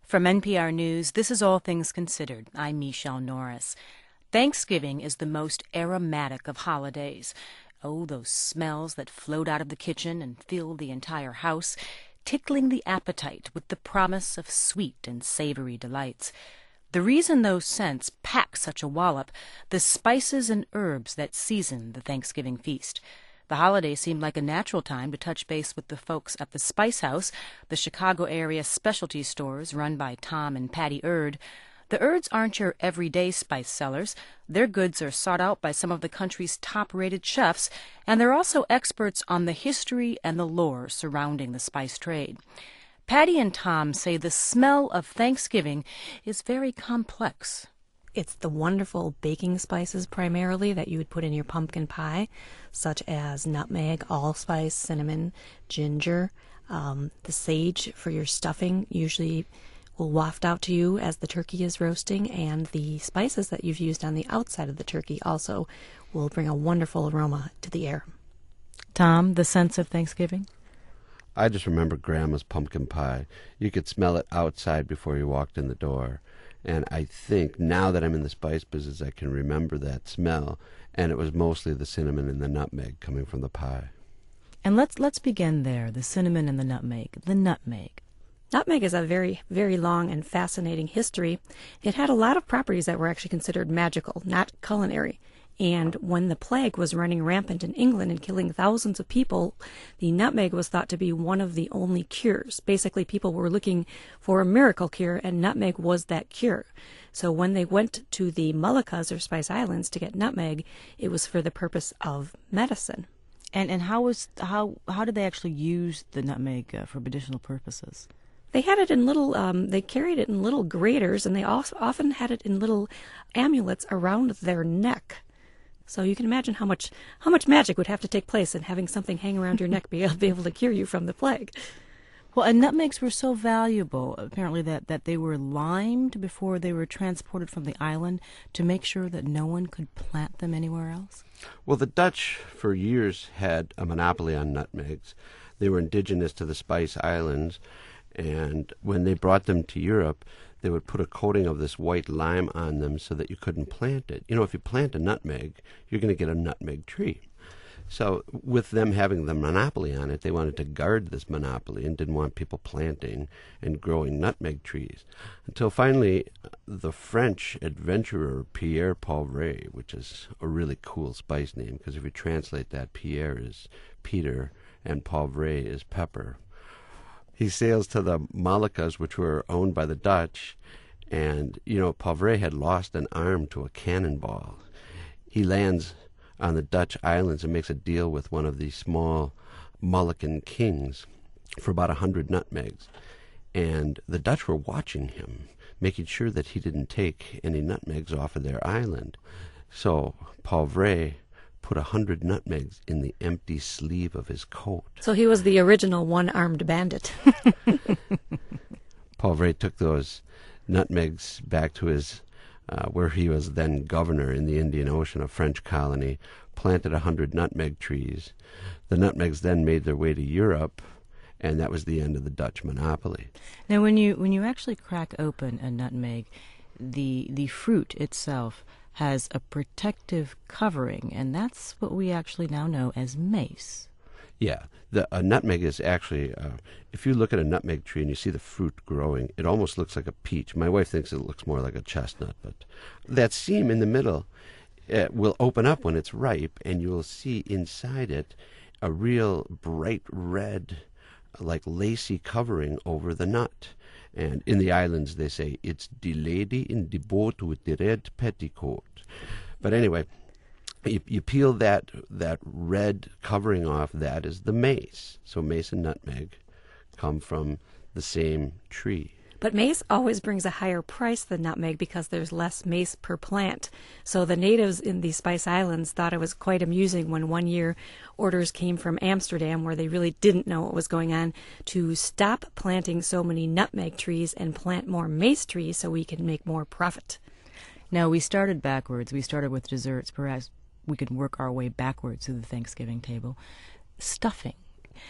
From NPR News, this is All Things Considered. I'm Michelle Norris. Thanksgiving is the most aromatic of holidays. Oh, those smells that float out of the kitchen and fill the entire house, tickling the appetite with the promise of sweet and savory delights. The reason those scents pack such a wallop, the spices and herbs that season the Thanksgiving feast. The holiday seemed like a natural time to touch base with the folks at the Spice House, the Chicago area specialty stores run by Tom and Patty Erd. The Erds aren't your everyday spice sellers. Their goods are sought out by some of the country's top-rated chefs, and they're also experts on the history and the lore surrounding the spice trade. Patty and Tom say the smell of Thanksgiving is very complex. It's the wonderful baking spices primarily that you would put in your pumpkin pie, such as nutmeg, allspice, cinnamon, ginger. The sage for your stuffing usually will waft out to you as the turkey is roasting, and the spices that you've used on the outside of the turkey also will bring a wonderful aroma to the air. Tom, the sense of Thanksgiving? I just remember Grandma's pumpkin pie. You could smell it outside before you walked in the door. And I think now that I'm in the spice business, I can remember that smell. And it was mostly the cinnamon and the nutmeg coming from the pie. And let's begin there, the cinnamon and the nutmeg. The nutmeg. Nutmeg is a very, very long and fascinating history. It had a lot of properties that were actually considered magical, not culinary. And when the plague was running rampant in England and killing thousands of people, the nutmeg was thought to be one of the only cures. Basically, people were looking for a miracle cure, and nutmeg was that cure. So when they went to the Moluccas or Spice Islands to get nutmeg, it was for the purpose of medicine. And how did they actually use the nutmeg for medicinal purposes? They had it in little, they carried it in little graters, and they also often had it in little amulets around their neck. So you can imagine how much magic would have to take place in having something hang around your neck be able to cure you from the plague. Well, and nutmegs were so valuable, apparently, that they were limed before they were transported from the island to make sure that no one could plant them anywhere else? Well, the Dutch for years had a monopoly on nutmegs. They were indigenous to the Spice Islands, and when they brought them to Europe, they would put a coating of this white lime on them so that you couldn't plant it. You know, if you plant a nutmeg, you're going to get a nutmeg tree. So with them having the monopoly on it, they wanted to guard this monopoly and didn't want people planting and growing nutmeg trees. Until finally, the French adventurer Pierre Pauvre, which is a really cool spice name, because if you translate that, Pierre is Peter and Pauvre is pepper. He sails to the Moluccas, which were owned by the Dutch, and, Pauvre had lost an arm to a cannonball. He lands on the Dutch islands and makes a deal with one of these small Moluccan kings for about 100 nutmegs. And the Dutch were watching him, making sure that he didn't take any nutmegs off of their island. So Pauvre put 100 nutmegs in the empty sleeve of his coat. So he was the original one-armed bandit. Pauvre took those nutmegs back to his, where he was then governor in the Indian Ocean, a French colony, planted 100 nutmeg trees. The nutmegs then made their way to Europe, and that was the end of the Dutch monopoly. Now, when you actually crack open a nutmeg, the fruit itself has a protective covering, and that's what we actually now know as mace. Yeah, a nutmeg is actually, if you look at a nutmeg tree and you see the fruit growing, it almost looks like a peach. My wife thinks it looks more like a chestnut, but that seam in the middle will open up when it's ripe, and you will see inside it a real bright red, like lacy covering over the nut. And in the islands, they say, it's the lady in the boat with the red petticoat. But anyway, you peel that red covering off, that is the mace. So mace and nutmeg come from the same tree. But mace always brings a higher price than nutmeg because there's less mace per plant. So the natives in the Spice Islands thought it was quite amusing when one year orders came from Amsterdam, where they really didn't know what was going on, to stop planting so many nutmeg trees and plant more mace trees so we can make more profit. Now, we started backwards. We started with desserts. Perhaps we could work our way backwards to the Thanksgiving table. Stuffing.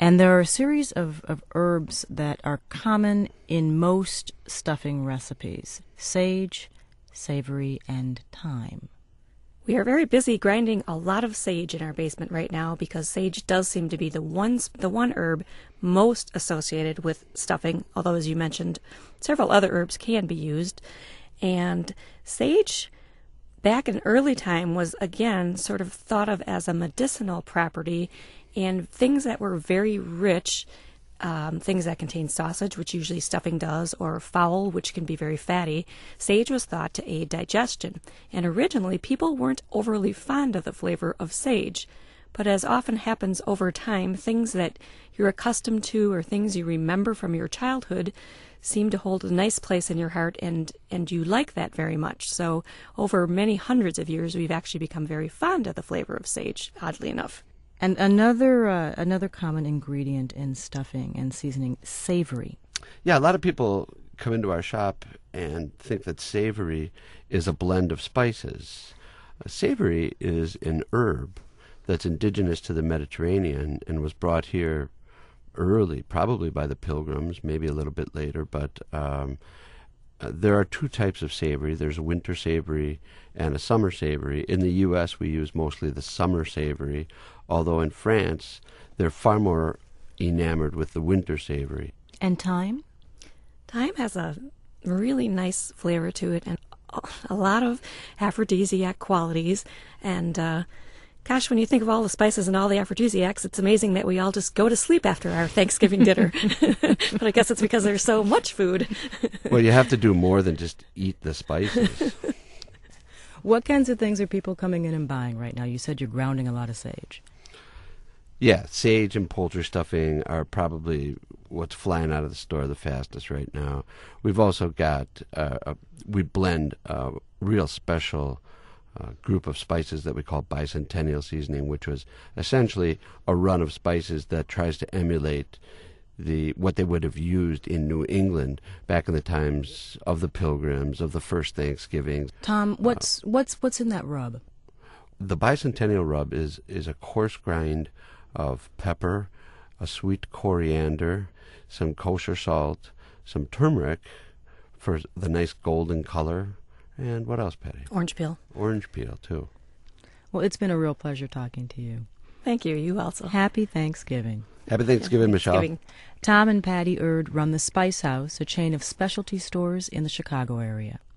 And there are a series of herbs that are common in most stuffing recipes: sage, savory, and thyme. We are very busy grinding a lot of sage in our basement right now because sage does seem to be the one herb most associated with stuffing, although, as you mentioned, several other herbs can be used. And sage, back in early time, was again sort of thought of as a medicinal property, and things that were very rich, things that contain sausage, which usually stuffing does, or fowl, which can be very fatty, sage was thought to aid digestion. And originally, people weren't overly fond of the flavor of sage. But as often happens over time, things that you're accustomed to or things you remember from your childhood seem to hold a nice place in your heart, and you like that very much. So over many hundreds of years, we've actually become very fond of the flavor of sage, oddly enough. And another common ingredient in stuffing and seasoning, savory. Yeah, a lot of people come into our shop and think that savory is a blend of spices. Savory is an herb that's indigenous to the Mediterranean and was brought here early, probably by the Pilgrims, maybe a little bit later, but there are two types of savory. There's a winter savory and a summer savory. In the U.S., we use mostly the summer savory, although in France, they're far more enamored with the winter savory. And thyme? Thyme has a really nice flavor to it and a lot of aphrodisiac qualities. And gosh, when you think of all the spices and all the aphrodisiacs, it's amazing that we all just go to sleep after our Thanksgiving dinner. But I guess it's because there's so much food. Well, you have to do more than just eat the spices. What kinds of things are people coming in and buying right now? You said you're grounding a lot of sage. Yeah, sage and poultry stuffing are probably what's flying out of the store the fastest right now. We've also got, we blend a real special group of spices that we call bicentennial seasoning, which was essentially a run of spices that tries to emulate what they would have used in New England back in the times of the Pilgrims, of the first Thanksgiving. Tom, what's in that rub? The bicentennial rub is a coarse grind of pepper, a sweet coriander, some kosher salt, some turmeric for the nice golden color, and what else, Patty? Orange peel. Orange peel, too. Well, it's been a real pleasure talking to you. Thank you. You also. Happy Thanksgiving. Happy Thanksgiving, Michelle. Tom and Patty Erd run the Spice House, a chain of specialty stores in the Chicago area.